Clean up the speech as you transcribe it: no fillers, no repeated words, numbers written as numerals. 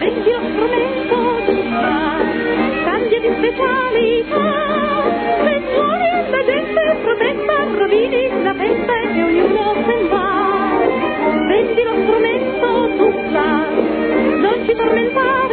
Vendi lo strumento giusta, cambia di specialità, se suoni la gente protesta, rovini la festa e ognuno se ne va. Vendi lo strumento giusta, non ci tormentare.